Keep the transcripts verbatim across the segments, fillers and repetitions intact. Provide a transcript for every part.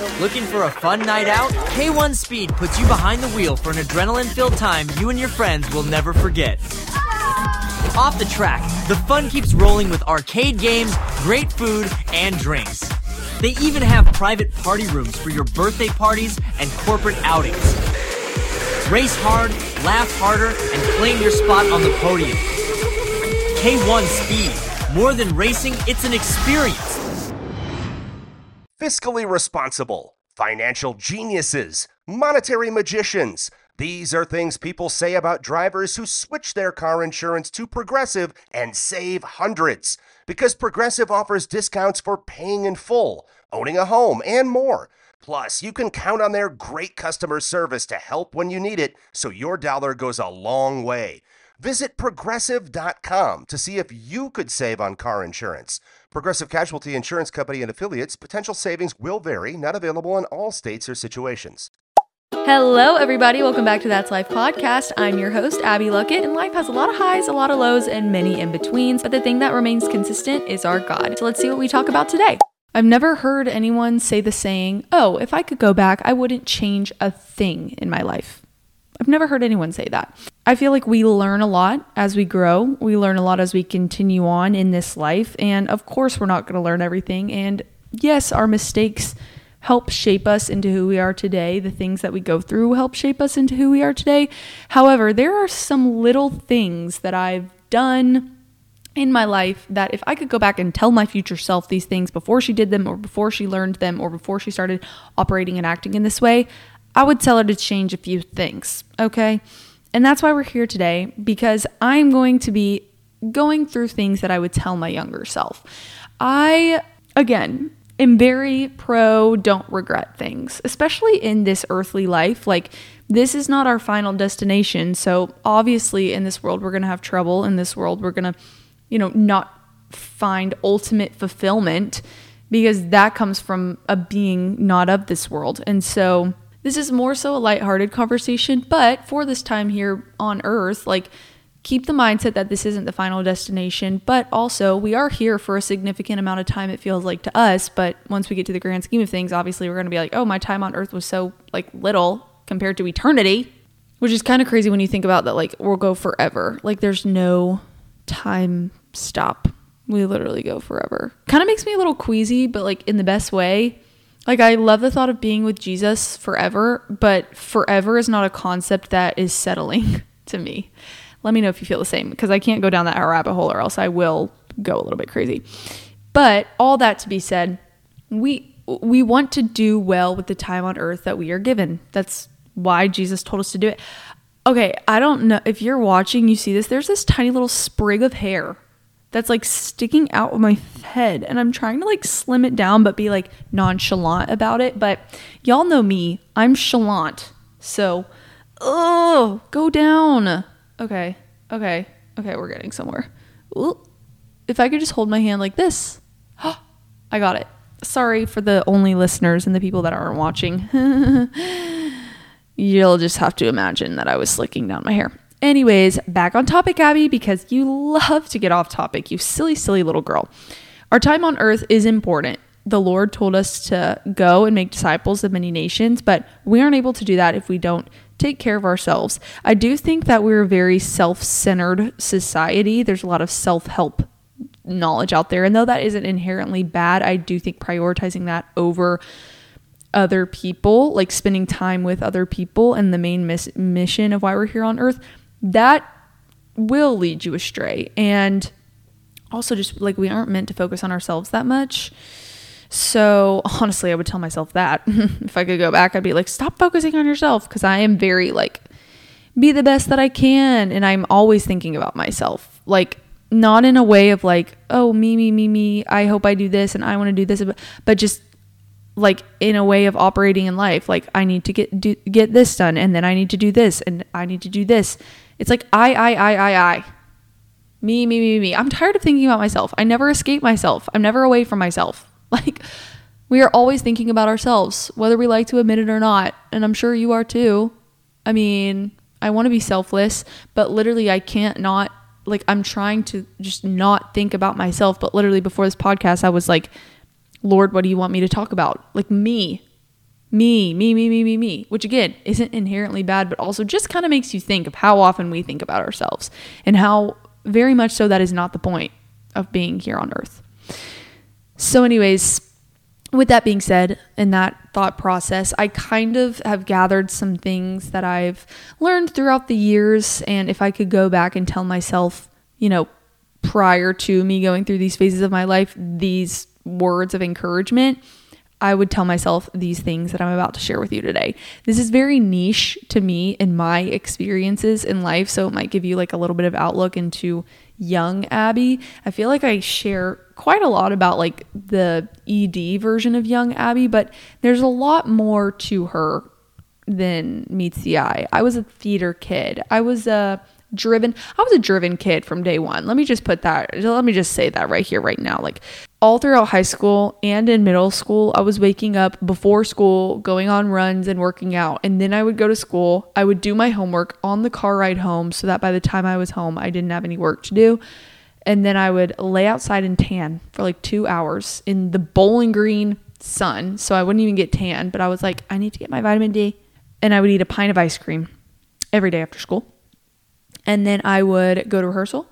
Looking for a fun night out? K one Speed puts you behind the wheel for an adrenaline-filled time you and your friends will never forget. Off the track, the fun keeps rolling with arcade games, great food, and drinks. They even have private party rooms for your birthday parties and corporate outings. Race hard, laugh harder, and claim your spot on the podium. K one Speed. More than racing, it's an experience. Fiscally responsible, financial geniuses, monetary magicians. These are things people say about drivers who switch their car insurance to Progressive and save hundreds. Because Progressive offers discounts for paying in full, owning a home, and more. Plus, you can count on their great customer service to help when you need it, so your dollar goes a long way. Visit Progressive dot com to see if you could save on car insurance. Progressive Casualty Insurance Company and Affiliates. Potential savings will vary. Not available in all states or situations. Hello, everybody. Welcome back to That's Life podcast. I'm your host, Abby Luckett, and life has a lot of highs, a lot of lows, and many in-betweens. But the thing that remains consistent is our God. So let's see what we talk about today. I've never heard anyone say the saying, oh, if I could go back, I wouldn't change a thing in my life. I've never heard anyone say that. I feel like we learn a lot as we grow. We learn a lot as we continue on in this life. And of course, we're not going to learn everything. And yes, our mistakes help shape us into who we are today. The things that we go through help shape us into who we are today. However, there are some little things that I've done in my life that if I could go back and tell my future self these things before she did them or before she learned them or before she started operating and acting in this way, I would tell her to change a few things, okay? And that's why we're here today, because I'm going to be going through things that I would tell my younger self. I, again, am very pro don't regret things, especially in this earthly life. Like, this is not our final destination. So obviously in this world, we're going to have trouble. In this world, we're going to, you know, not find ultimate fulfillment because that comes from a being not of this world. And so this is more so a lighthearted conversation, but for this time here on earth, like, keep the mindset that this isn't the final destination, but also we are here for a significant amount of time, it feels like to us. But once we get to the grand scheme of things, obviously we're going to be like, oh, my time on earth was so like little compared to eternity, which is kind of crazy when you think about that. Like, we'll go forever. Like, there's no time stop. We literally go forever. Kind of makes me a little queasy, but like in the best way. Like, I love the thought of being with Jesus forever, but forever is not a concept that is settling to me. Let me know if you feel the same, because I can't go down that rabbit hole or else I will go a little bit crazy. But all that to be said, we we want to do well with the time on earth that we are given. That's why Jesus told us to do it. Okay, I don't know if you're watching, you see this, there's this tiny little sprig of hair that's like sticking out of my head, and I'm trying to like slim it down but be like nonchalant about it. But y'all know me, I'm chalant, so oh, go down. Okay, okay, okay, we're getting somewhere. Ooh. If I could just hold my hand like this. I got it. Sorry for the only listeners and the people that aren't watching. You'll just have to imagine that I was slicking down my hair. Anyways, back on topic, Abby, because you love to get off topic, you silly, silly little girl. Our time on earth is important. The Lord told us to go and make disciples of many nations, but we aren't able to do that if we don't take care of ourselves. I do think that we're a very self-centered society. There's a lot of self-help knowledge out there, and though that isn't inherently bad, I do think prioritizing that over other people, like spending time with other people and the main mis- mission of why we're here on earth, that will lead you astray. And also just like we aren't meant to focus on ourselves that much. So honestly, I would tell myself that if I could go back, I'd be like, stop focusing on yourself. Cause I am very like, be the best that I can. And I'm always thinking about myself, like not in a way of like, oh, me, me, me, me. I hope I do this and I want to do this, but just like in a way of operating in life. Like I need to get, do, get this done. And then I need to do this and I need to do this. It's like, I, I, I, I, I, me, me, me, me. I'm tired of thinking about myself. I never escape myself. I'm never away from myself. Like we are always thinking about ourselves, whether we like to admit it or not. And I'm sure you are too. I mean, I want to be selfless, but literally I can't not, like I'm trying to just not think about myself. But literally before this podcast, I was like, Lord, what do you want me to talk about? Like me, me, me, me, me, me, me, which again isn't inherently bad, but also just kind of makes you think of how often we think about ourselves and how very much so that is not the point of being here on earth. So anyways, with that being said, in that thought process, I kind of have gathered some things that I've learned throughout the years. And if I could go back and tell myself, you know, prior to me going through these phases of my life, these words of encouragement, I would tell myself these things that I'm about to share with you today. This is very niche to me in my experiences in life, so it might give you like a little bit of outlook into young Abby. I feel like I share quite a lot about like the E D version of young Abby, but there's a lot more to her than meets the eye. I was a theater kid. I was a driven, I was a driven kid from day one. Let me just put that, let me just say that right here, right now. Like all throughout high school and in middle school, I was waking up before school, going on runs and working out. And then I would go to school. I would do my homework on the car ride home so that by the time I was home, I didn't have any work to do. And then I would lay outside and tan for like two hours in the Bowling Green sun. So I wouldn't even get tan, but I was like, I need to get my vitamin D. And I would eat a pint of ice cream every day after school. And then I would go to rehearsal.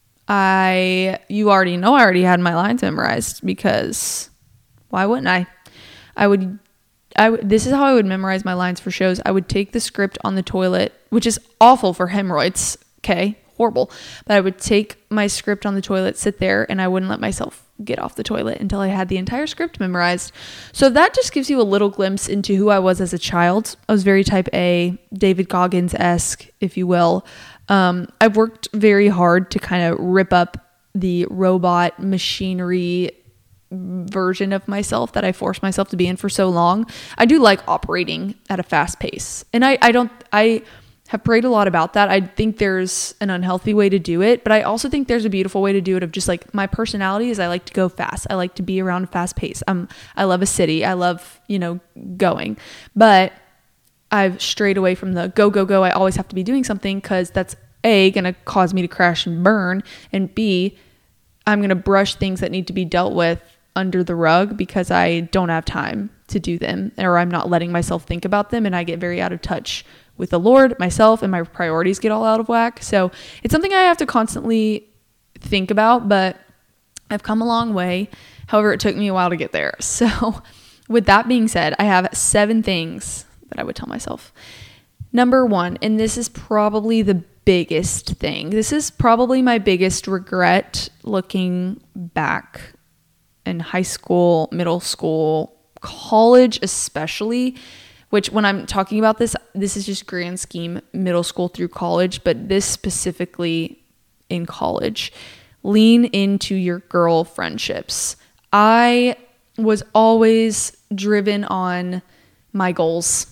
I, you already know I already had my lines memorized because why wouldn't I? I would, I would, this is how I would memorize my lines for shows. I would take the script on the toilet, which is awful for hemorrhoids. Okay. Horrible. But I would take my script on the toilet, sit there, and I wouldn't let myself get off the toilet until I had the entire script memorized. So that just gives you a little glimpse into who I was as a child. I was very type A, David Goggins-esque, if you will. Um, I've worked very hard to kind of rip up the robot machinery version of myself that I forced myself to be in for so long. I do like operating at a fast pace. And I, I don't, I have prayed a lot about that. I think there's an unhealthy way to do it, but I also think there's a beautiful way to do it of just like my personality is I like to go fast. I like to be around a fast pace. Um, I love a city. I love, you know, going, but I've strayed away from the go, go, go. I always have to be doing something because that's A, going to cause me to crash and burn. And B, I'm going to brush things that need to be dealt with under the rug because I don't have time to do them, or I'm not letting myself think about them. And I get very out of touch with the Lord, myself, and my priorities get all out of whack. So it's something I have to constantly think about, but I've come a long way. However, it took me a while to get there. So with that being said, I have seven things that I would tell myself. Number one, and this is probably the biggest thing. This is probably my biggest regret looking back in high school, middle school, college especially, which when I'm talking about this, this is just grand scheme, middle school through college, but this specifically in college. Lean into your girl friendships. I was always driven on my goals,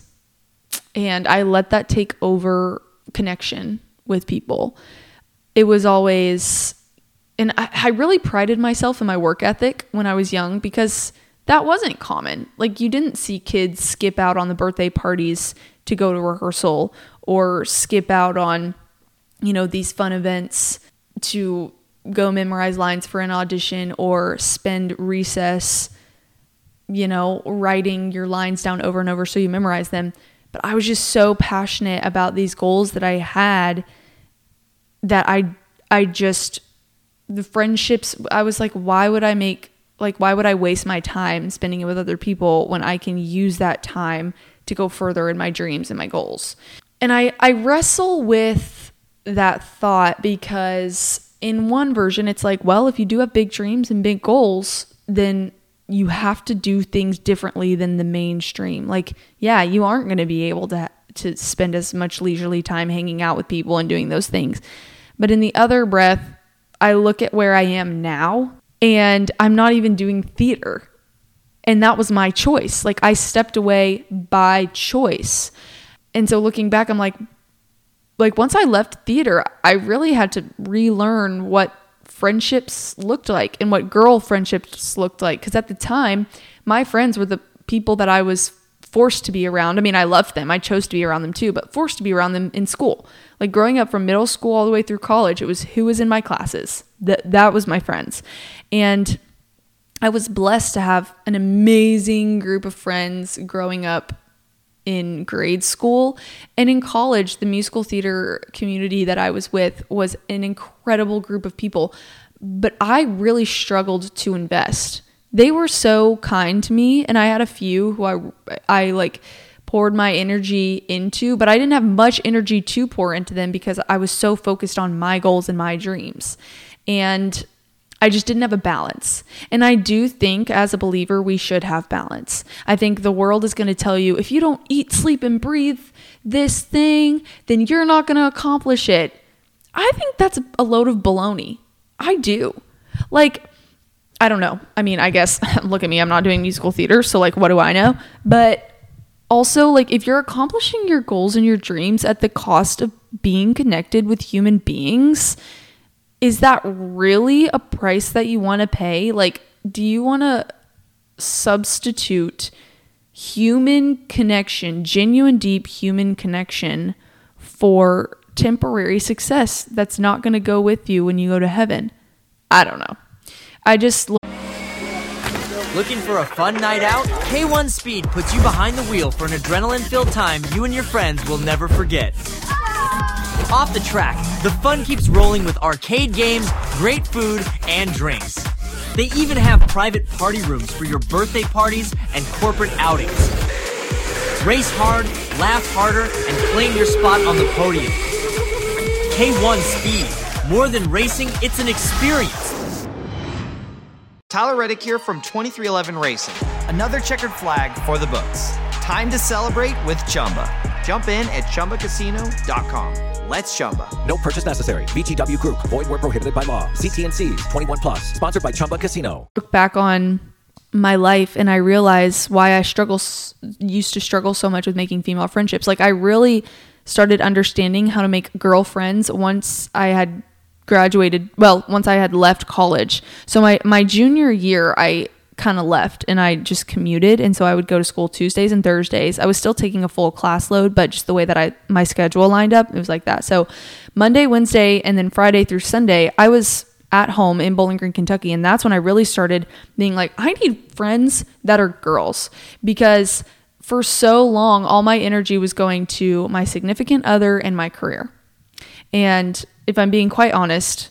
and I let that take over connection with people. It was always, and I, I really prided myself in my work ethic when I was young because that wasn't common. Like you didn't see kids skip out on the birthday parties to go to rehearsal or skip out on, you know, these fun events to go memorize lines for an audition or spend recess, you know, writing your lines down over and over so you memorize them. But I was just so passionate about these goals that I had that I, I just, the friendships, I was like, why would I make, like, why would I waste my time spending it with other people when I can use that time to go further in my dreams and my goals? And I, I wrestle with that thought because in one version, it's like, well, if you do have big dreams and big goals, then you have to do things differently than the mainstream. Like, yeah, you aren't going to be able to to spend as much leisurely time hanging out with people and doing those things. But in the other breath, I look at where I am now and I'm not even doing theater. And that was my choice. Like I stepped away by choice. And so looking back, I'm like, like once I left theater, I really had to relearn what friendships looked like and what girl friendships looked like. Because at the time, my friends were the people that I was forced to be around. I mean, I loved them. I chose to be around them too, but forced to be around them in school. Like growing up from middle school all the way through college, it was who was in my classes. That that was my friends. And I was blessed to have an amazing group of friends growing up in grade school, and in college. The musical theater community that I was with was an incredible group of people, but I really struggled to invest. They were so kind to me, and I had a few who I I like poured my energy into, but I didn't have much energy to pour into them because I was so focused on my goals and my dreams. And I just didn't have a balance. And I do think as a believer, we should have balance. I think the world is going to tell you, if you don't eat, sleep, and breathe this thing, then you're not going to accomplish it. I think that's a load of baloney. I do. Like, I don't know. I mean, I guess, look at me, I'm not doing musical theater, so like, what do I know? But also, like, if you're accomplishing your goals and your dreams at the cost of being connected with human beings, is that really a price that you want to pay? Like, do you want to substitute human connection, genuine, deep human connection, for temporary success that's not going to go with you when you go to heaven? I don't know. I just... Looking for a fun night out? K one Speed puts you behind the wheel for an adrenaline-filled time you and your friends will never forget. Off the track, the fun keeps rolling with arcade games, great food, and drinks. They even have private party rooms for your birthday parties and corporate outings. Race hard, laugh harder, and claim your spot on the podium. K one Speed. More than racing, it's an experience. Tyler Reddick here from twenty-three eleven Racing. Another checkered flag for the books. Time to celebrate with Chumba. Jump in at Chumba Casino dot com. Let's Chumba. No purchase necessary. V G W Group. Void where prohibited by law. See T and C's. twenty-one plus. Sponsored by Chumba Casino. Look back on my life and I realize why I struggle, used to struggle so much with making female friendships. Like, I really started understanding how to make girlfriends once I had graduated. Well, once I had left college. So my, my junior year, I kind of left and I just commuted, and so I would go to school Tuesdays and Thursdays. I was still taking a full class load, but just the way that I my schedule lined up, it was like that. So Monday, Wednesday, and then Friday through Sunday, I was at home in Bowling Green, Kentucky, and that's when I really started being like, I need friends that are girls, because for so long all my energy was going to my significant other and my career. And if I'm being quite honest,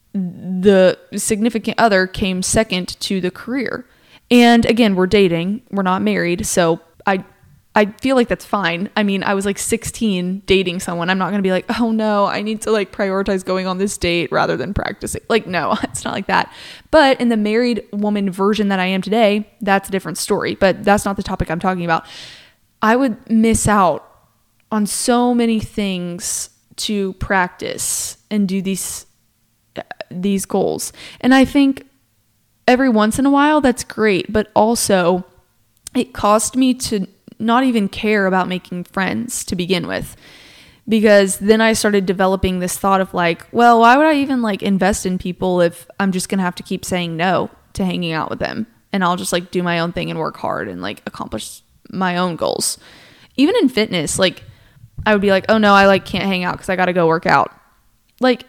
the significant other came second to the career. And again, we're dating, we're not married, so I I feel like that's fine. I mean, I was like sixteen dating someone. I'm not going to be like, oh no, I need to like prioritize going on this date rather than practicing. Like, no, it's not like that. But in the married woman version that I am today, that's a different story. But that's not the topic I'm talking about. I would miss out on so many things to practice and do these these goals. And I think every once in a while that's great, but also it caused me to not even care about making friends to begin with, because then I started developing this thought of like, well, why would I even like invest in people if I'm just gonna have to keep saying no to hanging out with them, and I'll just like do my own thing and work hard and like accomplish my own goals. Even in fitness, like I would be like, oh no, I like can't hang out because I gotta go work out. Like,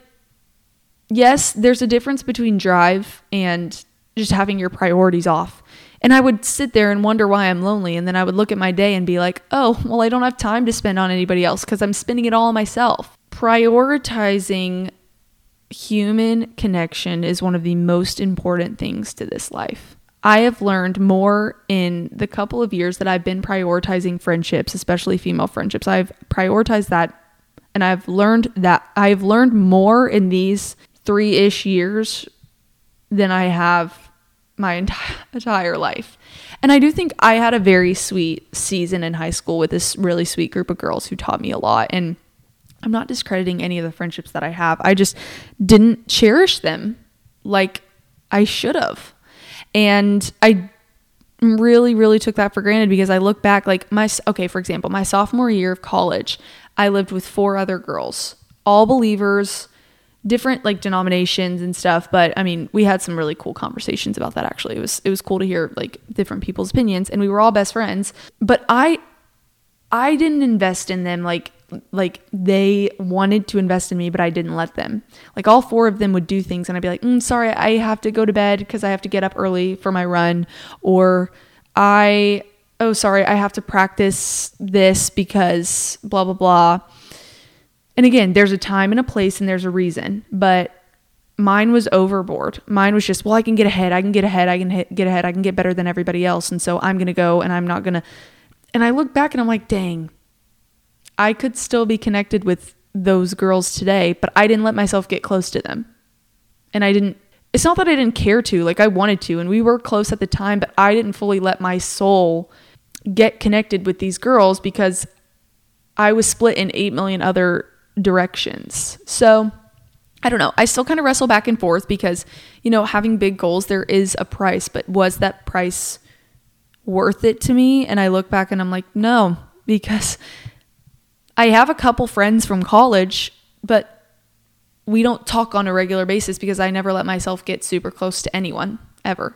yes, there's a difference between drive and just having your priorities off. And I would sit there and wonder why I'm lonely. And then I would look at my day and be like, oh, well, I don't have time to spend on anybody else because I'm spending it all on myself. Prioritizing human connection is one of the most important things to this life. I have learned more in the couple of years that I've been prioritizing friendships, especially female friendships. I've prioritized that, and I've learned that I've learned more in these three-ish years than I have my entire, entire life. And I do think I had a very sweet season in high school with this really sweet group of girls who taught me a lot. And I'm not discrediting any of the friendships that I have. I just didn't cherish them like I should have. And I really, really took that for granted, because I look back like my, okay, for example, my sophomore year of college, I lived with four other girls, all believers, different like denominations and stuff. But I mean, we had some really cool conversations about that. Actually, it was, it was cool to hear like different people's opinions, and we were all best friends, but I, I didn't invest in them like, like they wanted to invest in me, but I didn't let them. Like all four of them would do things and I'd be like, mm, sorry, I have to go to bed because I have to get up early for my run. Or I, oh, sorry, I have to practice this because blah, blah, blah. And again, there's a time and a place and there's a reason, but mine was overboard. Mine was just, well, I can get ahead. I can get ahead. I can hit, get ahead. I can get better than everybody else. And so I'm going to go and I'm not going to. And I look back and I'm like, dang, I could still be connected with those girls today, but I didn't let myself get close to them. And I didn't, it's not that I didn't care to, like I wanted to, and we were close at the time, but I didn't fully let my soul get connected with these girls because I was split in eight million other directions. So I don't know. I still kind of wrestle back and forth because, you know, having big goals, there is a price, but was that price worth it to me? And I look back and I'm like, no, because I have a couple friends from college, but we don't talk on a regular basis because I never let myself get super close to anyone ever.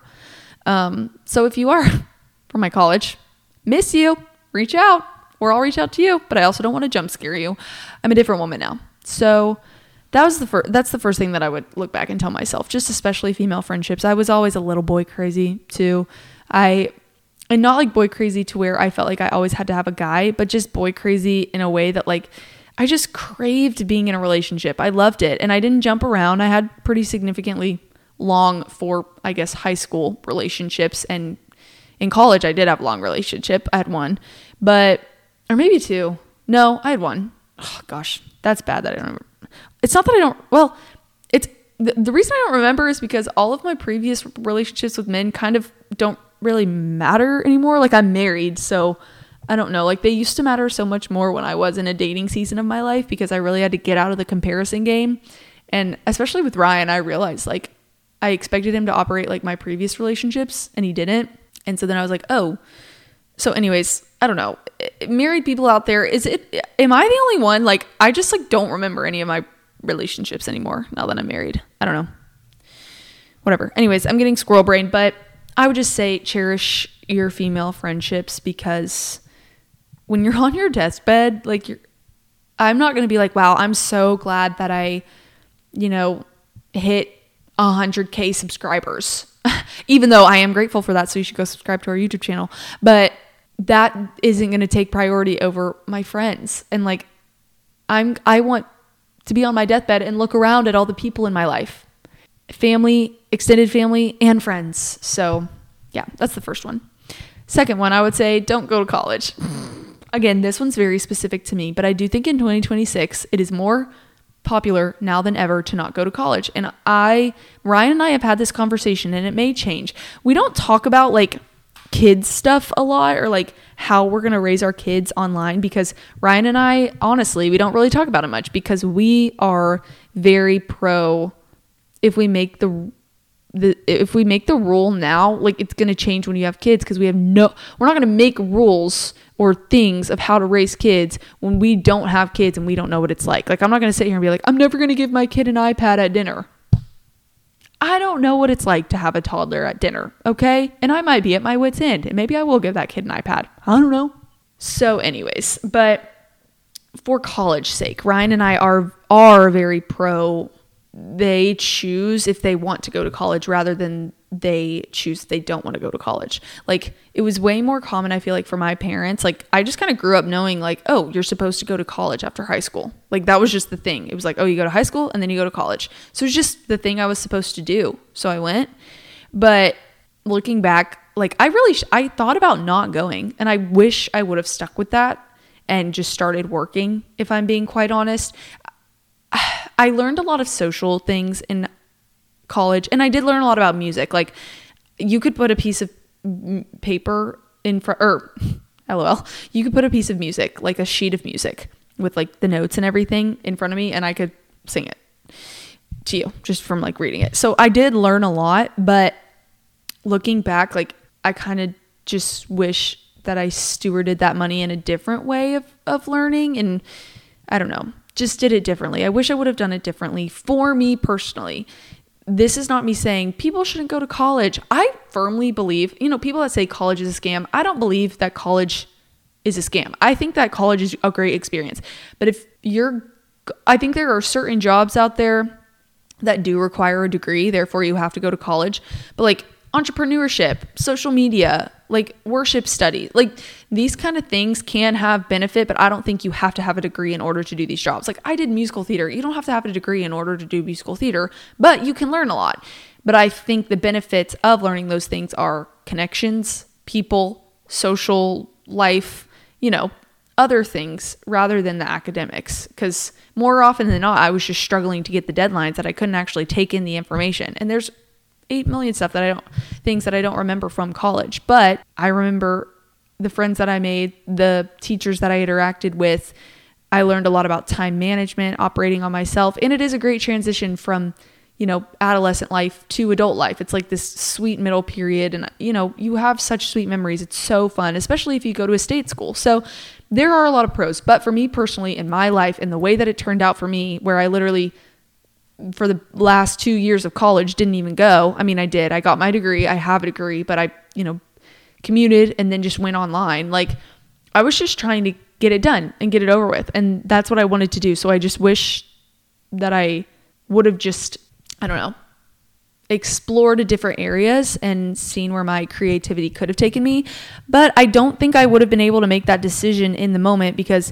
Um, so if you are from my college, miss you, reach out, or I'll reach out to you, but I also don't want to jump scare you. I'm a different woman now. So that was the first, that's the first thing that I would look back and tell myself, just especially female friendships. I was always a little boy crazy too. I, and not like boy crazy to where I felt like I always had to have a guy, but just boy crazy in a way that like, I just craved being in a relationship. I loved it. And I didn't jump around. I had pretty significantly long for, I guess, high school relationships. And in college, I did have a long relationship. I had one, but, or maybe two. No, I had one. Oh, gosh, that's bad that I don't remember. It's not that I don't, well, it's, the, the reason I don't remember is because all of my previous relationships with men kind of don't really matter anymore. Like I'm married, so I don't know, like they used to matter so much more when I was in a dating season of my life because I really had to get out of the comparison game. And especially with Ryan, I realized like I expected him to operate like my previous relationships and he didn't. And so then I was like, oh, so anyways, I don't know. Married people out there, is it, am I the only one? Like I just like don't remember any of my relationships anymore now that I'm married. I don't know. Whatever. Anyways, I'm getting squirrel brain, but I would just say cherish your female friendships because when you're on your deathbed, like you're, I'm not going to be like, wow, I'm so glad that I, you know, hit one hundred K subscribers, even though I am grateful for that. So you should go subscribe to our YouTube channel. But that isn't going to take priority over my friends. And like, I'm, I want to be on my deathbed and look around at all the people in my life, family, extended family, and friends. So yeah, that's the first one. Second one, I would say, don't go to college. Again, this one's very specific to me, but I do think in twenty twenty-six, it is more popular now than ever to not go to college. And I, Ryan and I have had this conversation and it may change. We don't talk about like kids stuff a lot or like how we're going to raise our kids online because Ryan and I, honestly, we don't really talk about it much because we are very pro if we make the The, if we make the rule now, like it's going to change when you have kids because we have no, we're not going to make rules or things of how to raise kids when we don't have kids and we don't know what it's like. Like I'm not going to sit here and be like, I'm never going to give my kid an iPad at dinner. I don't know what it's like to have a toddler at dinner. Okay. And I might be at my wit's end and maybe I will give that kid an iPad. I don't know. So anyways, but for college sake, Ryan and I are, are very pro they choose if they want to go to college rather than they choose they don't want to go to college. Like it was way more common, I feel like, for my parents. Like I just kind of grew up knowing like, oh, you're supposed to go to college after high school. Like that was just the thing. It was like, oh, you go to high school and then you go to college. So it's just the thing I was supposed to do. So I went. But looking back, like I really, sh- I thought about not going and I wish I would have stuck with that and just started working, if I'm being quite honest. I learned a lot of social things in college and I did learn a lot about music. Like you could put a piece of paper in front or lol, you could put a piece of music, like a sheet of music with like the notes and everything in front of me and I could sing it to you just from like reading it. So I did learn a lot, but looking back, like I kind of just wish that I stewarded that money in a different way of, of learning and I don't know. Just did it differently. I wish I would have done it differently for me personally. This is not me saying people shouldn't go to college. I firmly believe, you know, people that say college is a scam. I don't believe that college is a scam. I think that college is a great experience. But if you're, I think there are certain jobs out there that do require a degree, therefore you have to go to college. But like entrepreneurship, social media, like worship study, like these kind of things can have benefit, but I don't think you have to have a degree in order to do these jobs. Like I did musical theater. You don't have to have a degree in order to do musical theater, but you can learn a lot. But I think the benefits of learning those things are connections, people, social life, you know, other things rather than the academics. Because more often than not, I was just struggling to get the deadlines that I couldn't actually take in the information. And there's eight million stuff that I don't, things that I don't remember from college. But I remember the friends that I made, the teachers that I interacted with. I learned a lot about time management, operating on myself. And it is a great transition from, you know, adolescent life to adult life. It's like this sweet middle period. And, you know, you have such sweet memories. It's so fun, especially if you go to a state school. So there are a lot of pros. But for me personally, in my life, and the way that it turned out for me, where I literally, for the last two years of college, didn't even go. I mean, I did. I got my degree. I have a degree, but I, you know, commuted and then just went online. Like I was just trying to get it done and get it over with. And that's what I wanted to do. So I just wish that I would have just, I don't know, explored different areas and seen where my creativity could have taken me. But I don't think I would have been able to make that decision in the moment because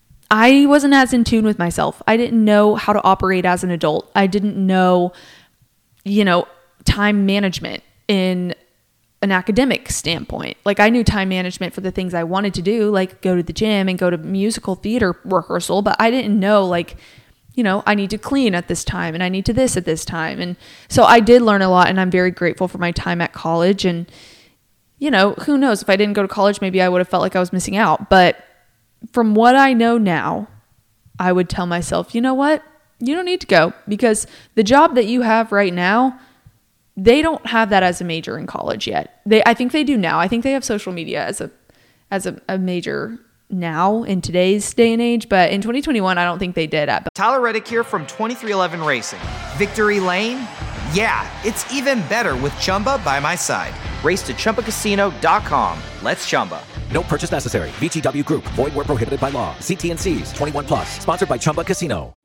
I wasn't as in tune with myself. I didn't know how to operate as an adult. I didn't know, you know, time management in an academic standpoint. Like I knew time management for the things I wanted to do, like go to the gym and go to musical theater rehearsal, but I didn't know like, you know, I need to clean at this time and I need to this at this time. And so I did learn a lot and I'm very grateful for my time at college. And, you know, who knows, if I didn't go to college, maybe I would have felt like I was missing out. But from what I know now, I would tell myself, you know what, you don't need to go because the job that you have right now, they don't have that as a major in college yet. They, I think they do now. I think they have social media as a, as a, a major now in today's day and age, but in twenty twenty-one, I don't think they did at. Tyler Reddick here from twenty-three eleven Racing. Victory Lane? Yeah, it's even better with Chumba by my side. Race to Chumba Casino dot com. Let's Chumba. No purchase necessary. V G W Group. Void where prohibited by law. See T and C's. twenty-one plus. Sponsored by Chumba Casino.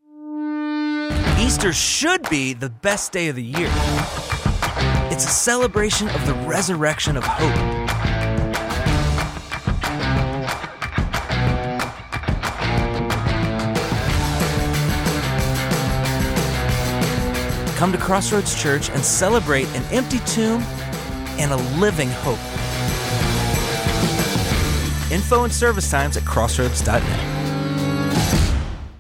Easter should be the best day of the year. It's a celebration of the resurrection of hope. Come to Crossroads Church and celebrate an empty tomb and a living hope. Info and service times at crossroads dot net.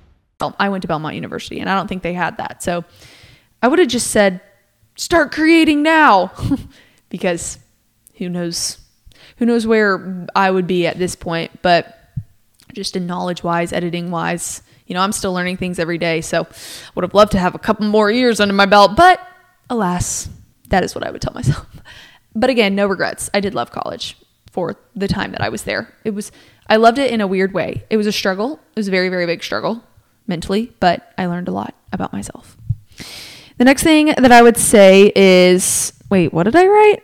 I went to Belmont University and I don't think they had that. So I would have just said, start creating now because who knows, who knows where I would be at this point, but just in knowledge wise, editing wise, you know, I'm still learning things every day. So would have loved to have a couple more years under my belt, but alas, that is what I would tell myself. But again, no regrets. I did love college for the time that I was there. It was, I loved it in a weird way. It was a struggle. It was a very, very big struggle mentally, but I learned a lot about myself. The next thing that I would say is, wait, what did I write?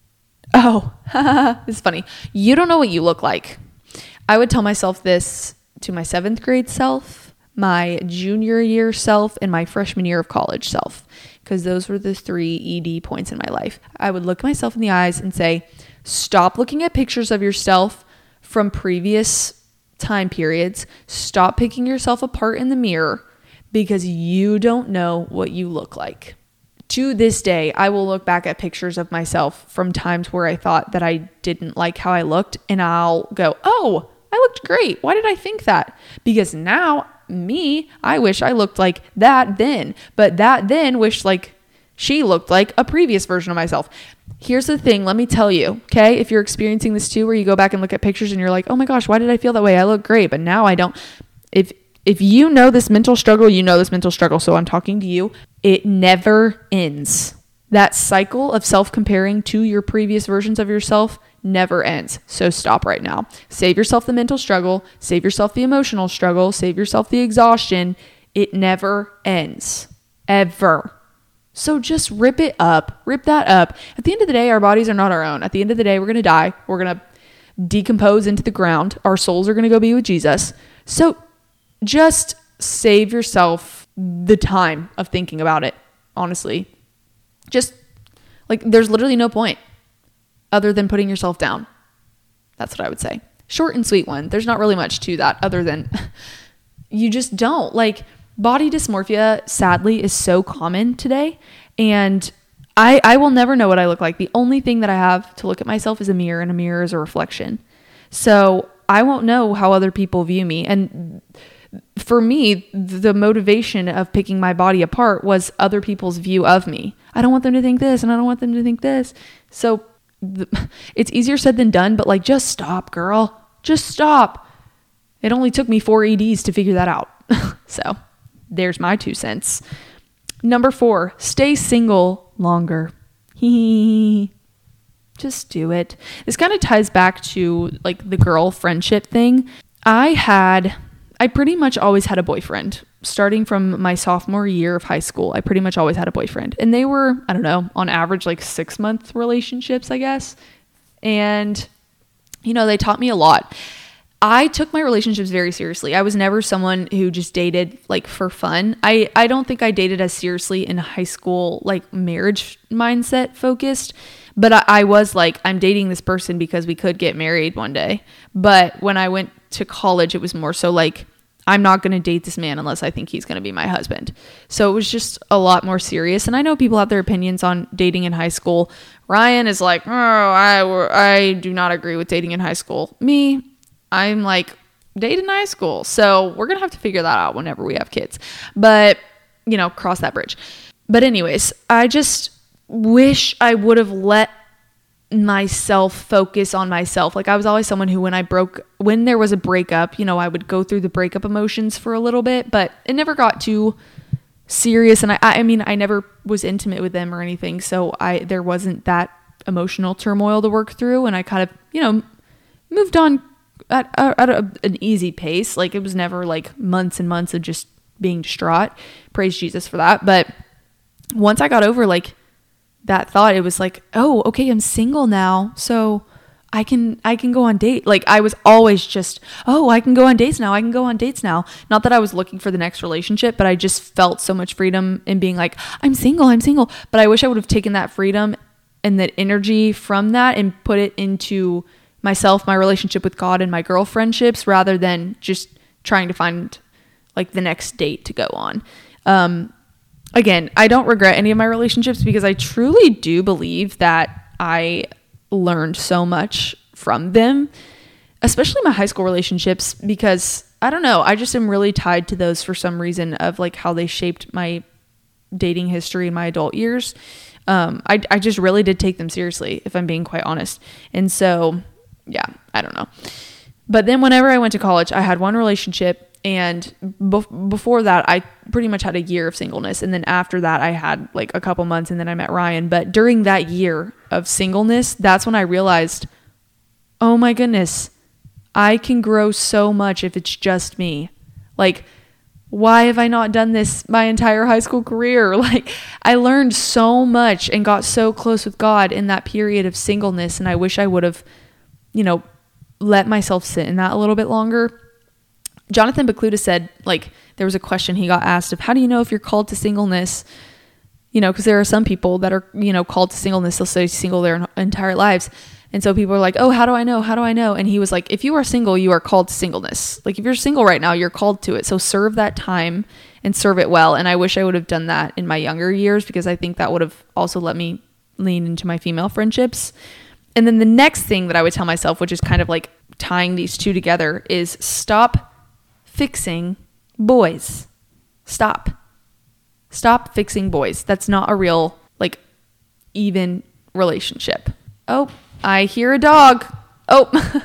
Oh, it's funny. You don't know what you look like. I would tell myself this to my seventh grade self, my junior year self, and my freshman year of college self, because those were the three E D points in my life. I would look myself in the eyes and say, stop looking at pictures of yourself from previous time periods. Stop picking yourself apart in the mirror because you don't know what you look like. To this day, I will look back at pictures of myself from times where I thought that I didn't like how I looked, and I'll go, oh, I looked great. Why did I think that? Because now me, I wish I looked like that then, but that then wished like she looked like a previous version of myself. Here's the thing. Let me tell you, okay? If you're experiencing this too, where you go back and look at pictures and you're like, oh my gosh, why did I feel that way? I look great, but now I don't. If, if you know this mental struggle, you know this mental struggle. So I'm talking to you. It never ends. That cycle of self-comparing to your previous versions of yourself never ends. So stop right now. Save yourself the mental struggle. Save yourself the emotional struggle. Save yourself the exhaustion. It never ends. Ever. So just rip it up. Rip that up. At the end of the day, our bodies are not our own. At the end of the day, we're going to die. We're going to decompose into the ground. Our souls are going to go be with Jesus. So just save yourself the time of thinking about it, honestly. Just like, there's literally no point other than putting yourself down. That's what I would say. Short and sweet one. There's not really much to that other than you just don't. Like, body dysmorphia, sadly, is so common today. And I, I will never know what I look like. The only thing that I have to look at myself is a mirror, and a mirror is a reflection. So I won't know how other people view me. And for me, the motivation of picking my body apart was other people's view of me. I don't want them to think this, and I don't want them to think this. So the, it's easier said than done, but like, just stop, girl. Just stop. It only took me four E Ds to figure that out. So there's my two cents. Number four, stay single longer. Just do it. This kind of ties back to like the girl friendship thing. I had, I pretty much always had a boyfriend. Starting from my sophomore year of high school, I pretty much always had a boyfriend. And they were, I don't know, on average like six month relationships, I guess. And, you know, they taught me a lot. I took my relationships very seriously. I was never someone who just dated like for fun. I, I don't think I dated as seriously in high school, like marriage mindset focused, but I, I was like, I'm dating this person because we could get married one day. But when I went to college, it was more so like, I'm not going to date this man unless I think he's going to be my husband. So it was just a lot more serious. And I know people have their opinions on dating in high school. Ryan is like, oh, I, I do not agree with dating in high school. Me, I'm like, date in high school. So we're going to have to figure that out whenever we have kids. But, you know, cross that bridge. But anyways, I just wish I would have let myself focus on myself. Like, I was always someone who, when I broke, when there was a breakup, you know, I would go through the breakup emotions for a little bit, but it never got too serious. And I, I mean, I never was intimate with them or anything. So I, there wasn't that emotional turmoil to work through. And I kind of, you know, moved on at, at a, an easy pace. Like, it was never like months and months of just being distraught. Praise Jesus for that. But once I got over like that thought, it was like, oh, okay, I'm single now. So I can, I can go on date. Like, I was always just, oh, I can go on dates now. I can go on dates now. Not that I was looking for the next relationship, but I just felt so much freedom in being like, I'm single, I'm single. But I wish I would have taken that freedom and that energy from that and put it into myself, my relationship with God, and my girl friendships, rather than just trying to find like the next date to go on. Um, again, I don't regret any of my relationships because I truly do believe that I learned so much from them, especially my high school relationships, because I don't know, I just am really tied to those for some reason of like how they shaped my dating history in my adult years. Um, I, I just really did take them seriously, if I'm being quite honest. And so, yeah, I don't know. But then whenever I went to college, I had one relationship, and be- before that, I pretty much had a year of singleness. And then after that, I had like a couple months, and then I met Ryan. But during that year of singleness, that's when I realized, oh my goodness, I can grow so much if it's just me. Like, why have I not done this my entire high school career? Like, I learned so much and got so close with God in that period of singleness. And I wish I would have, you know, let myself sit in that a little bit longer. Jonathan Bacluta said, like, there was a question he got asked of, how do you know if you're called to singleness? You know, because there are some people that are, you know, called to singleness. They'll stay single their entire lives. And so people are like, oh, how do I know? How do I know? And he was like, if you are single, you are called to singleness. Like, if you're single right now, you're called to it. So serve that time and serve it well. And I wish I would have done that in my younger years, because I think that would have also let me lean into my female friendships. And then the next thing that I would tell myself, which is kind of like tying these two together, is stop fixing boys. Stop. Stop fixing boys. That's not a real, like, even relationship. Oh, I hear a dog. Oh.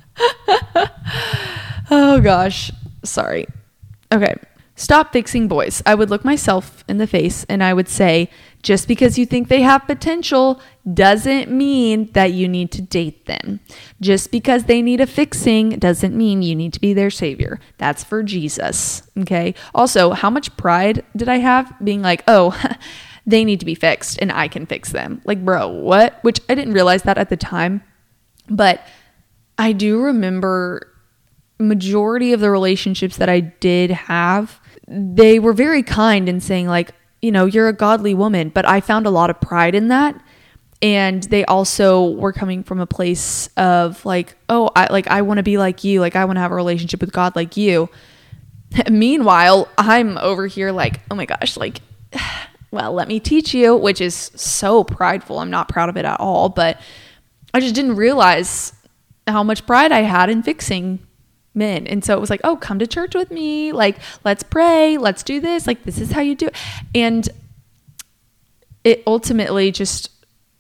Oh gosh. Sorry. Okay. Stop fixing boys. I would look myself in the face and I would say, just because you think they have potential doesn't mean that you need to date them. Just because they need a fixing doesn't mean you need to be their savior. That's for Jesus. Okay. Also, how much pride did I have being like, oh, they need to be fixed and I can fix them? Like, bro, what? Which I didn't realize that at the time, but I do remember majority of the relationships that I did have, they were very kind in saying like, you know, you're a godly woman, but I found a lot of pride in that. And they also were coming from a place of like, oh, I like, I want to be like you. Like I want to have a relationship with God like you. Meanwhile, I'm over here like, oh my gosh, like, well, let me teach you, which is so prideful. I'm not proud of it at all, but I just didn't realize how much pride I had in fixing men. And so it was like, oh, come to church with me. Like, let's pray. Let's do this. Like, this is how you do it. And it ultimately just,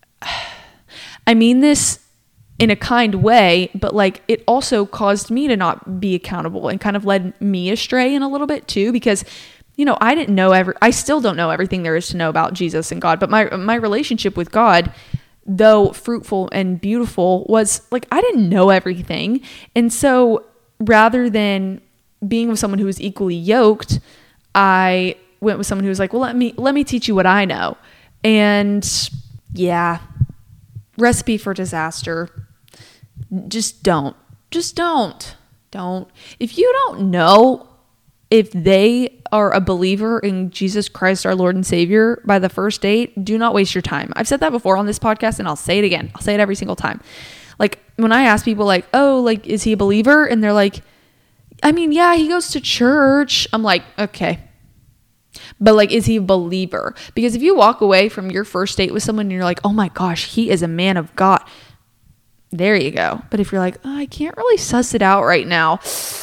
I mean this in a kind way, but like it also caused me to not be accountable and kind of led me astray in a little bit too, because, you know, I didn't know every, I still don't know everything there is to know about Jesus and God, but my, my relationship with God, though fruitful and beautiful, was like, I didn't know everything. And so rather than being with someone who was equally yoked, I went with someone who was like, well, let me, let me teach you what I know. And yeah, recipe for disaster. Just don't, just don't, don't. If you don't know if they are a believer in Jesus Christ, our Lord and Savior, by the first date, do not waste your time. I've said that before on this podcast and I'll say it again. I'll say it every single time. Like when I ask people like, oh, like, is he a believer? And they're like, I mean, yeah, he goes to church. I'm like, okay. But like, is he a believer? Because if you walk away from your first date with someone and you're like, oh my gosh, he is a man of God, there you go. But if you're like, oh, I can't really suss it out right now,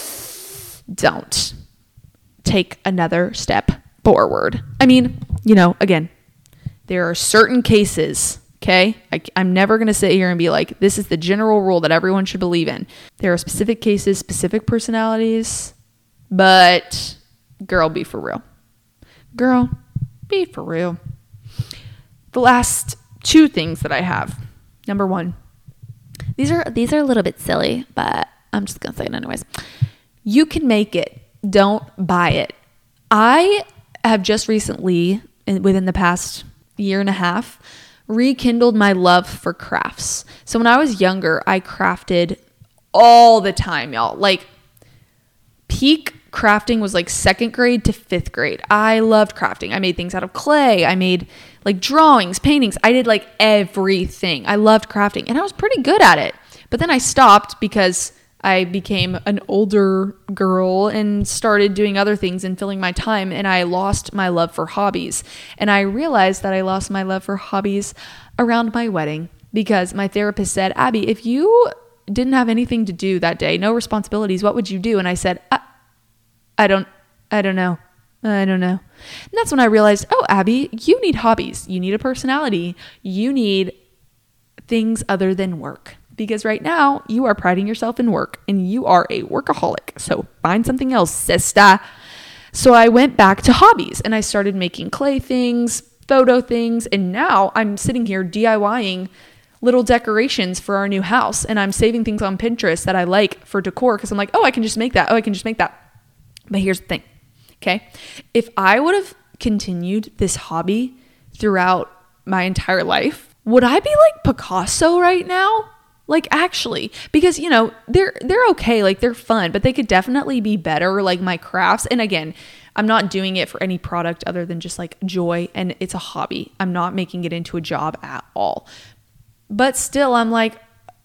don't. Take another step forward. I mean, you know, again, there are certain cases, okay? I, I'm never going to sit here and be like, this is the general rule that everyone should believe in. There are specific cases, specific personalities, but girl, be for real. Girl, be for real. The last two things that I have. Number one, these are these are a little bit silly, but I'm just going to say it anyways. You can make it. Don't buy it. I have just recently, within the past year and a half, rekindled my love for crafts. So when I was younger, I crafted all the time, y'all. Like peak crafting was like second grade to fifth grade. I loved crafting. I made things out of clay. I made like drawings, paintings. I did like everything. I loved crafting and I was pretty good at it. But then I stopped because I became an older girl and started doing other things and filling my time, and I lost my love for hobbies. And I realized that I lost my love for hobbies around my wedding because my therapist said, Abby, if you didn't have anything to do that day, no responsibilities, what would you do? And I said, I, I don't, I don't know. I don't know. And that's when I realized, oh, Abby, you need hobbies. You need a personality. You need things other than work. Because right now you are priding yourself in work and you are a workaholic. So find something else, sister. So I went back to hobbies and I started making clay things, photo things. And now I'm sitting here DIYing little decorations for our new house. And I'm saving things on Pinterest that I like for decor because I'm like, oh, I can just make that. Oh, I can just make that. But here's the thing. Okay. If I would have continued this hobby throughout my entire life, would I be like Picasso right now? Like actually, because you know, they're, they're okay. Like they're fun, but they could definitely be better. Like my crafts. And again, I'm not doing it for any product other than just like joy. And it's a hobby. I'm not making it into a job at all, but still I'm like,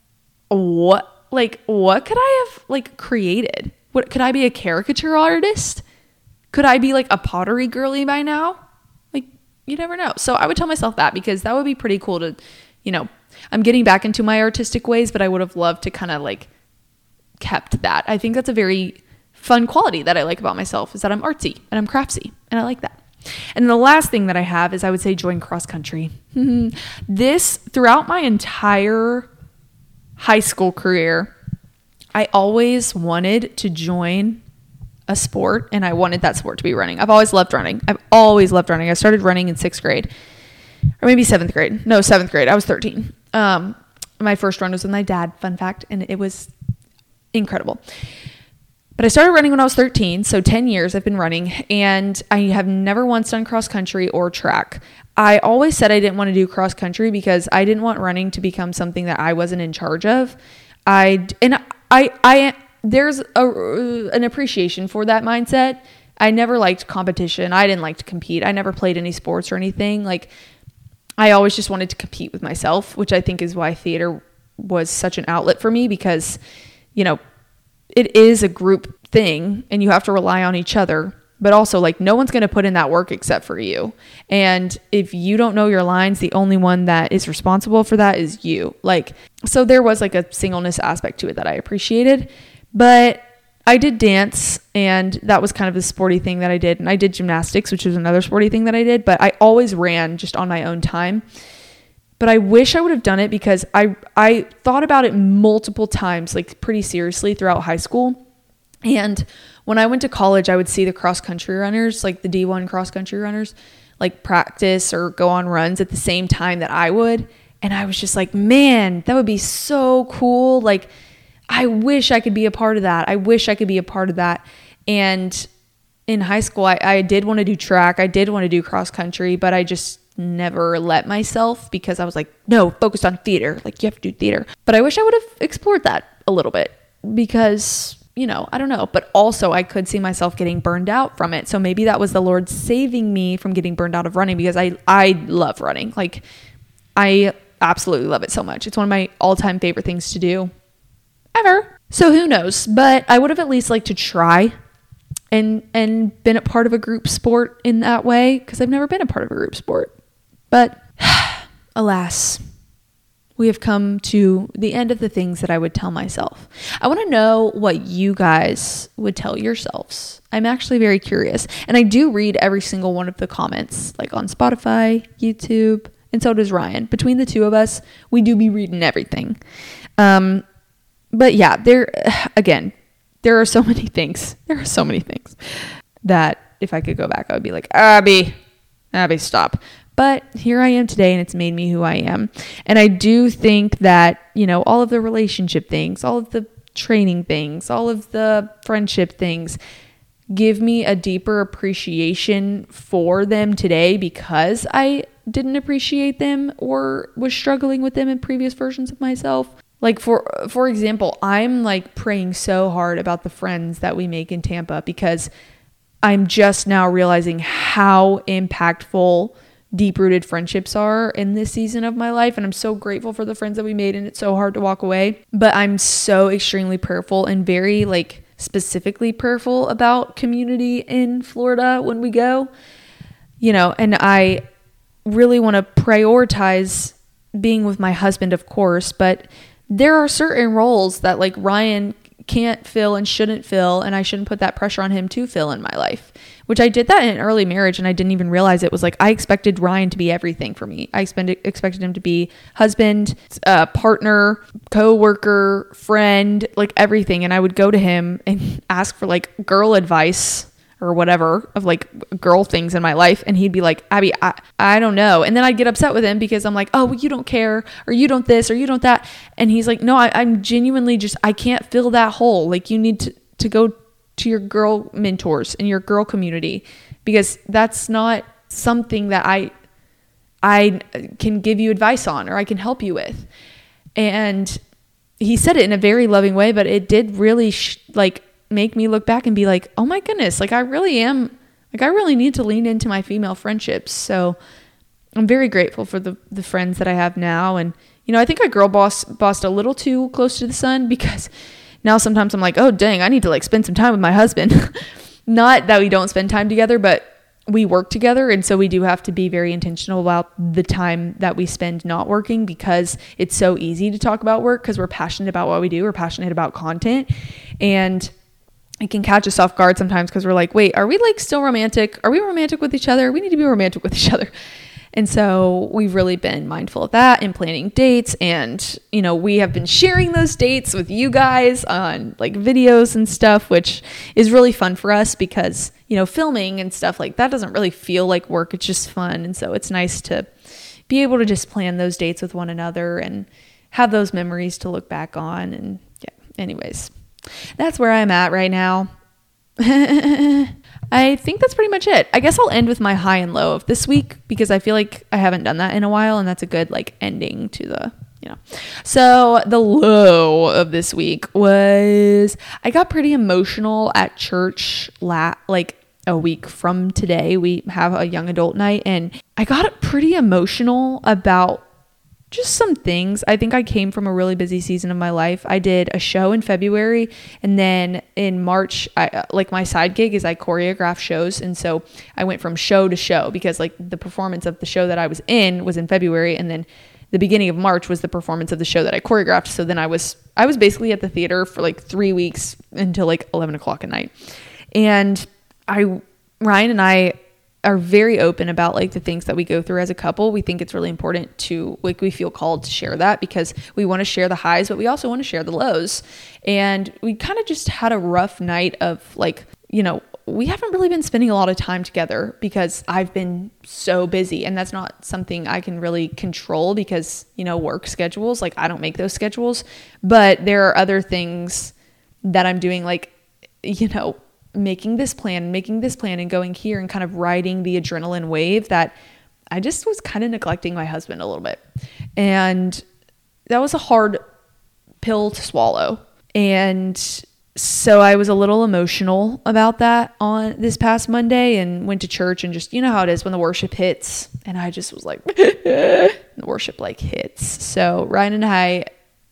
what, like, what could I have like created? What could I be a caricature artist? Could I be like a pottery girly by now? Like you never know. So I would tell myself that because that would be pretty cool to, you know, I'm getting back into my artistic ways, but I would have loved to kind of like kept that. I think that's a very fun quality that I like about myself is that I'm artsy and I'm craftsy and I like that. And the last thing that I have is I would say join cross country. This throughout my entire high school career, I always wanted to join a sport and I wanted that sport to be running. I've always loved running. I've always loved running. I started running in sixth grade or maybe seventh grade. No, seventh grade. I was thirteen. Um, my first run was with my dad, fun fact, and it was incredible. But I started running when I was thirteen, so ten years I've been running, and I have never once done cross country or track. I always said I didn't want to do cross country because I didn't want running to become something that I wasn't in charge of. I and I, I, there's a, an appreciation for that mindset. I never liked competition. I didn't like to compete. I never played any sports or anything. Like, I always just wanted to compete with myself, which I think is why theater was such an outlet for me, because, you know, it is a group thing and you have to rely on each other, but also like no one's going to put in that work except for you. And if you don't know your lines, the only one that is responsible for that is you. Like, so there was like a singleness aspect to it that I appreciated, but I did dance, and that was kind of the sporty thing that I did. And I did gymnastics, which was another sporty thing that I did, but I always ran just on my own time. But I wish I would have done it, because I, I thought about it multiple times, like pretty seriously throughout high school. And when I went to college, I would see the cross country runners, like the D one cross country runners, like practice or go on runs at the same time that I would. And I was just like, man, that would be so cool. Like, I wish I could be a part of that. I wish I could be a part of that. And in high school, I, I did want to do track. I did want to do cross country, but I just never let myself, because I was like, no, focused on theater. Like, you have to do theater. But I wish I would have explored that a little bit, because, you know, I don't know. But also I could see myself getting burned out from it. So maybe that was the Lord saving me from getting burned out of running, because I, I love running. Like, I absolutely love it so much. It's one of my all-time favorite things to do ever. So who knows? But I would have at least liked to try and and been a part of a group sport in that way, because I've never been a part of a group sport. But alas, we have come to the end of the things that I would tell myself. I want to know what you guys would tell yourselves. I'm actually very curious. And I do read every single one of the comments, like on Spotify, YouTube, and so does Ryan. Between the two of us, we do be reading everything. Um, but yeah, there, again, there are so many things. There are so many things that if I could go back, I would be like, Abby, Abby, stop. But here I am today, and it's made me who I am. And I do think that, you know, all of the relationship things, all of the training things, all of the friendship things give me a deeper appreciation for them today, because I didn't appreciate them or was struggling with them in previous versions of myself. Like, for for example, I'm like praying so hard about the friends that we make in Tampa, because I'm just now realizing how impactful deep-rooted friendships are in this season of my life. And I'm so grateful for the friends that we made, and it's so hard to walk away. But I'm so extremely prayerful and very like specifically prayerful about community in Florida when we go, you know, and I really want to prioritize being with my husband, of course, but there are certain roles that like Ryan can't fill and shouldn't fill, and I shouldn't put that pressure on him to fill in my life, which I did that in an early marriage, and I didn't even realize it was like I expected Ryan to be everything for me. I expected expected him to be husband, uh, partner, co-worker, friend, like everything. And I would go to him and ask for like girl advice or whatever of like girl things in my life. And he'd be like, Abby, I, I don't know. And then I'd get upset with him because I'm like, oh, well, you don't care, or you don't this, or you don't that. And he's like, no, I, I'm genuinely just, I can't fill that hole. Like, you need to, to go to your girl mentors and your girl community, because that's not something that I, I can give you advice on, or I can help you with. And he said it in a very loving way, but it did really sh- like, make me look back and be like, oh my goodness, like I really am, like I really need to lean into my female friendships. So I'm very grateful for the the friends that I have now. And, you know, I think I girl boss bossed a little too close to the sun, because now sometimes I'm like, oh dang, I need to like spend some time with my husband. Not that we don't spend time together, but we work together. And so we do have to be very intentional about the time that we spend not working, because it's so easy to talk about work because we're passionate about what we do. We're passionate about content, and it can catch us off guard sometimes because we're like, wait, are we like still romantic? Are we romantic with each other? We need to be romantic with each other. And so we've really been mindful of that and planning dates. And, you know, we have been sharing those dates with you guys on like videos and stuff, which is really fun for us because, you know, filming and stuff like that doesn't really feel like work. It's just fun. And so it's nice to be able to just plan those dates with one another and have those memories to look back on. And yeah, anyways. That's where I'm at right now. I think that's pretty much it. I guess I'll end with my high and low of this week, because I feel like I haven't done that in a while, and that's a good like ending to the you know. So the low of this week was I got pretty emotional at church la- like a week from today. We have a young adult night, and I got pretty emotional about just some things. I think I came from a really busy season of my life. I did a show in February, and then in March, I like my side gig is I choreograph shows. And so I went from show to show because like the performance of the show that I was in was in February. And then the beginning of March was the performance of the show that I choreographed. So then I was, I was basically at the theater for like three weeks until like eleven o'clock at night. And I, Ryan and I are very open about like the things that we go through as a couple. We think it's really important to like, we feel called to share that because we want to share the highs, but we also want to share the lows. And we kind of just had a rough night of like, you know, we haven't really been spending a lot of time together because I've been so busy, and that's not something I can really control because, you know, work schedules, like I don't make those schedules, but there are other things that I'm doing, like, you know, making this plan, making this plan and going here and kind of riding the adrenaline wave that I just was kind of neglecting my husband a little bit. And that was a hard pill to swallow. And so I was a little emotional about that on this past Monday and went to church and just, you know how it is when the worship hits. And I just was like, the worship like hits. So Ryan and I,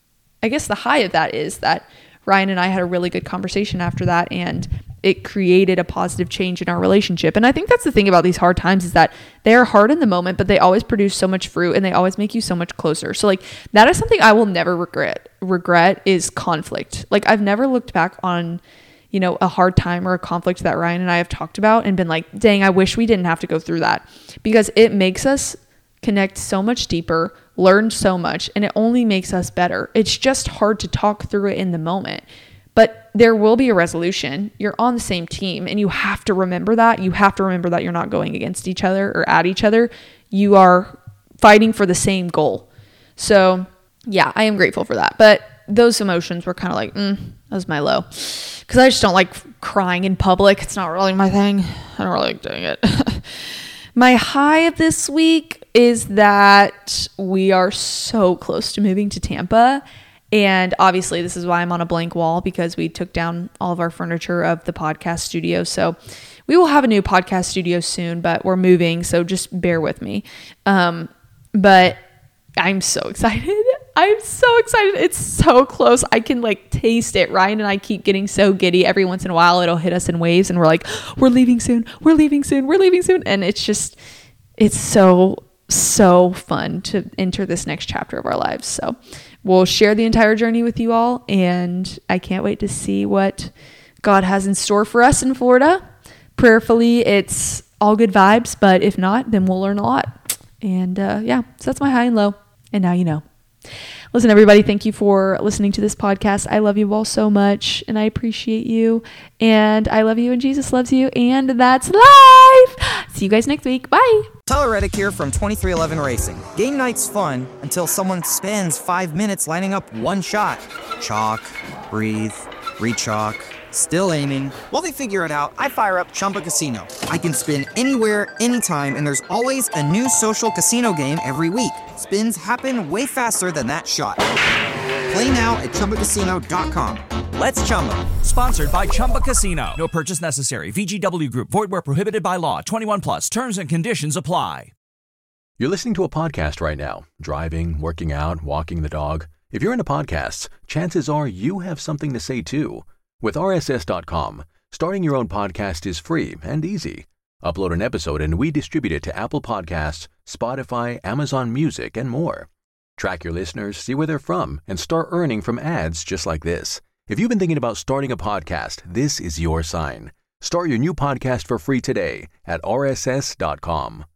I guess the high of that is that Ryan and I had a really good conversation after that, and it created a positive change in our relationship. And I think that's the thing about these hard times is that they are hard in the moment, but they always produce so much fruit and they always make you so much closer. So like that is something I will never regret. Regret is conflict. Like I've never looked back on, you know, a hard time or a conflict that Ryan and I have talked about and been like, dang, I wish we didn't have to go through that, because it makes us connect so much deeper, learn so much, and it only makes us better. It's just hard to talk through it in the moment. But there will be a resolution. You're on the same team, and you have to remember that. You have to remember that you're not going against each other or at each other. You are fighting for the same goal. So yeah, I am grateful for that. But those emotions were kind of like, mm, that was my low. Because I just don't like crying in public. It's not really my thing. I don't really like doing it. My high of this week is that we are so close to moving to Tampa. And obviously this is why I'm on a blank wall, because we took down all of our furniture of the podcast studio. So we will have a new podcast studio soon, but we're moving. So just bear with me. Um, but I'm so excited. I'm so excited. It's so close. I can like taste it. Ryan and I keep getting so giddy. Every once in a while it'll hit us in waves and we're like, we're leaving soon. We're leaving soon. We're leaving soon. And it's just, it's so, so fun to enter this next chapter of our lives. So we'll share the entire journey with you all, and I can't wait to see what God has in store for us in Florida. Prayerfully, it's all good vibes, but if not, then we'll learn a lot. And uh, yeah, so that's my high and low. And now you know. Listen, everybody, thank you for listening to this podcast. I love you all so much, and I appreciate you. And I love you, and Jesus loves you, and that's life. See you guys next week. Bye. Tyler Reddick here from twenty-three eleven Racing. Game night's fun until someone spends five minutes lining up one shot. Chalk, breathe, re-chalk, still aiming. While they figure it out, I fire up Chumba Casino. I can spin anywhere, anytime, and there's always a new social casino game every week. Spins happen way faster than that shot. Play now at Chumba Casino dot com. Let's Chumba. Sponsored by Chumba Casino. No purchase necessary. V G W Group. Void where prohibited by law. twenty-one plus. Terms and conditions apply. You're listening to a podcast right now. Driving, working out, walking the dog. If you're into podcasts, chances are you have something to say too. With R S S dot com, starting your own podcast is free and easy. Upload an episode and we distribute it to Apple Podcasts, Spotify, Amazon Music, and more. Track your listeners, see where they're from, and start earning from ads just like this. If you've been thinking about starting a podcast, this is your sign. Start your new podcast for free today at R S S dot com.